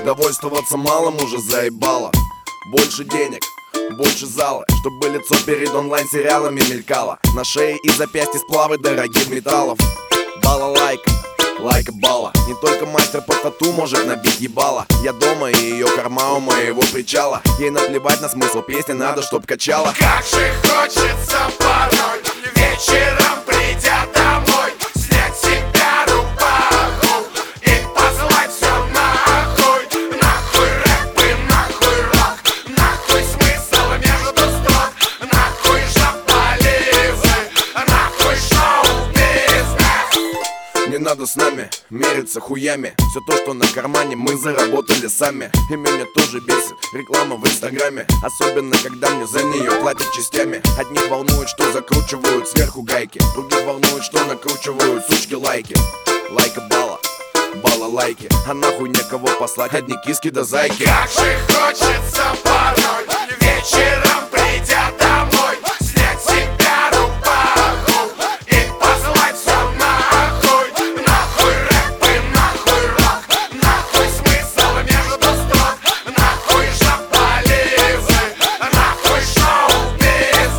Довольствоваться малым уже заебало. Больше денег, больше зала, чтобы лицо перед онлайн-сериалами мелькало. На шее и запястье сплавы дорогих металлов. Балалайка, лайка бала. Не только мастер по тату может набить ебало. Я дома и ее корма у моего причала. Ей наплевать на смысл песни, надо чтоб качала. Как же хочется порой, вечером придя домой, снять себя рубаху и послать все нахуй. Нахуй рэп и нахуй рок, нахуй смысл между строк, нахуй жопализы, нахуй шоу-бизнес. Не надо с нами мериться хуями. Все то, что на кармане, мы заработали сами. И меня тоже бесит реклама в инстаграме. Особенно, когда мне за нее платят частями. Одних волнует, что закручивают сверху гайки, других волнует, что накручивают сучки лайки. Лайка бала, бала лайки. А нахуй некого послать, одни киски да зайки. Как же хочется порой, вечером придя домой, снять себя рубаху и послать все нахуй. Нахуй рэп и нахуй рок, нахуй смысл между строк, нахуй жопализы, нахуй шоу-бизнес.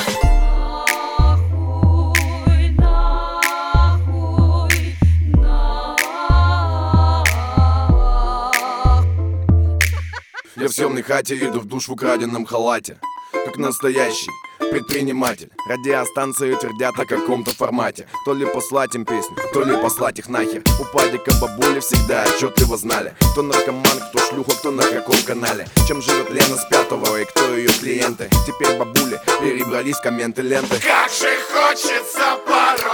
Я в съемной хате иду в душ в украденном халате, как настоящий предприниматель. Радиостанции твердят о каком-то формате. То ли послать им песню, то ли послать их нахер. У падика бабули всегда отчетливо знали, кто наркоман, кто шлюха, кто на каком канале. Чем живет Лена с пятого и кто ее клиенты. Теперь бабули перебрались в комменты ленты. Как же хочется порой,